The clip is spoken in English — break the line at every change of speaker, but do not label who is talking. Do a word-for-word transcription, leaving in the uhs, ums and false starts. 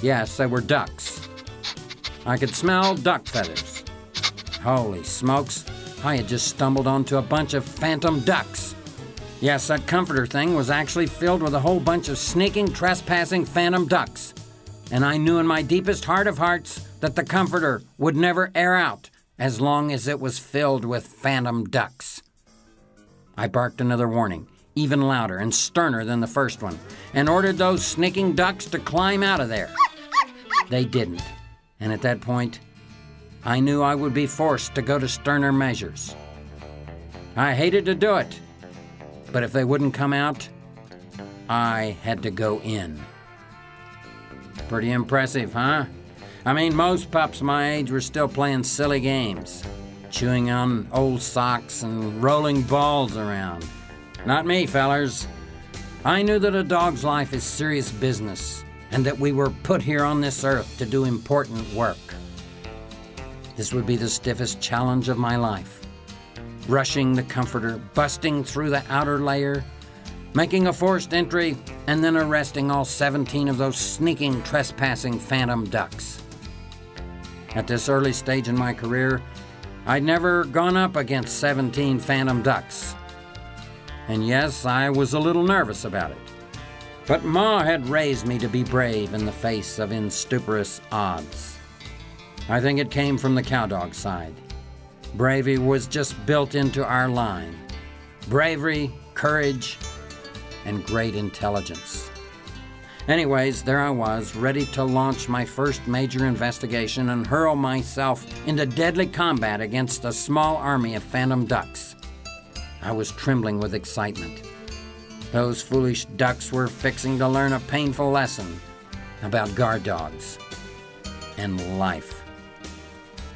Yes, they were ducks. I could smell duck feathers. Holy smokes, I had just stumbled onto a bunch of phantom ducks. Yes, that comforter thing was actually filled with a whole bunch of sneaking, trespassing phantom ducks. And I knew in my deepest heart of hearts that the comforter would never air out as long as it was filled with phantom ducks. I barked another warning, even louder and sterner than the first one, and ordered those sneaking ducks to climb out of there. They didn't, and at that point, I knew I would be forced to go to sterner measures. I hated to do it, but if they wouldn't come out, I had to go in. Pretty impressive, huh? I mean, most pups my age were still playing silly games, chewing on old socks and rolling balls around. Not me, fellers. I knew that a dog's life is serious business and that we were put here on this earth to do important work. This would be the stiffest challenge of my life. Rushing the comforter, busting through the outer layer, making a forced entry, and then arresting all seventeen of those sneaking, trespassing phantom ducks. At this early stage in my career, I'd never gone up against seventeen phantom ducks. And yes, I was a little nervous about it. But Ma had raised me to be brave in the face of instuporous odds. I think it came from the cowdog side. Bravery was just built into our line. Bravery, courage, and great intelligence. Anyways, there I was, ready to launch my first major investigation and hurl myself into deadly combat against a small army of phantom ducks. I was trembling with excitement. Those foolish ducks were fixing to learn a painful lesson about guard dogs and life.